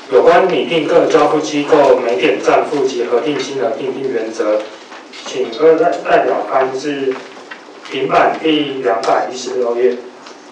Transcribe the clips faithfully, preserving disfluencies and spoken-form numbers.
有关拟定各交付机构每点账付及核定金额订定原则，请各代代表翻至平板第两百一十六页。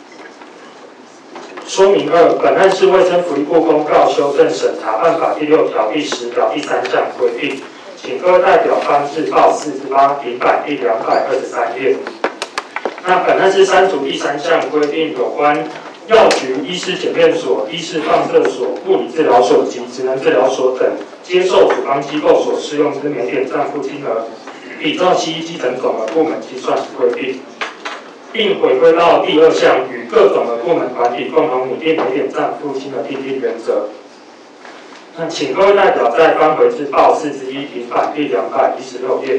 说明二，本案是卫生福利部公告修正审查办法第六条第十条第三项规定，请各位代表翻至报四十八平板第两百二十三页。那本案是删除第三项规定有关药局、医师检验所、医师放射所、物理治疗所及职能治疗所等接受处方机构所适用之每点账付金额，比照西医基层总额部门计算之规定，并回归到第二项与各总额部门团体共同拟定每点账付金额订定原则。那请各位代表再翻回至报四十一平板第两百一十六页。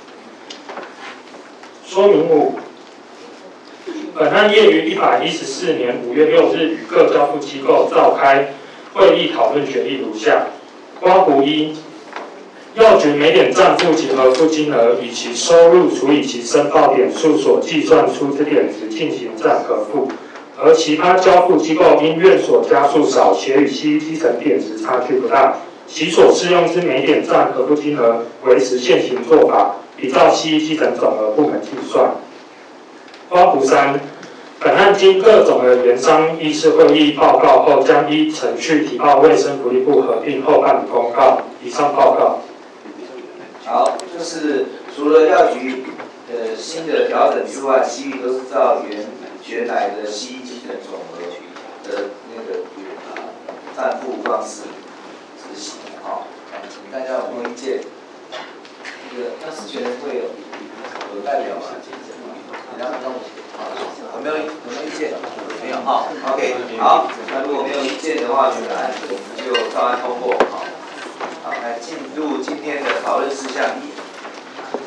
说明五。本案业于一百一十四年五月六日与各交付机构召开会议讨论决议如下：括弧一，药局每点账付及核付金额以其收入除以其申报点数所计算出之点值进行账核付，而其他交付机构因院所家数少且与西医基层点值差距不大，其所适用之每点账核付金额维持现行做法，比照西医基层总额部门计算。括弧三，本案经各总额研商议事会议报告后，将依程序提报卫生福利部核定后办理公告。以上报告。 好，就是除了药局呃新的调整之外，其余都是照原原来的西医基层总额的那个啊账付方式执行。好，请大家有没有意见？这个那事权会有有代表吗？然后有没有有没有意见？没有哈。OK， 好，那如果没有意见的话，这个案子我们就照案通过。好，好，来进入今天的讨论事项一。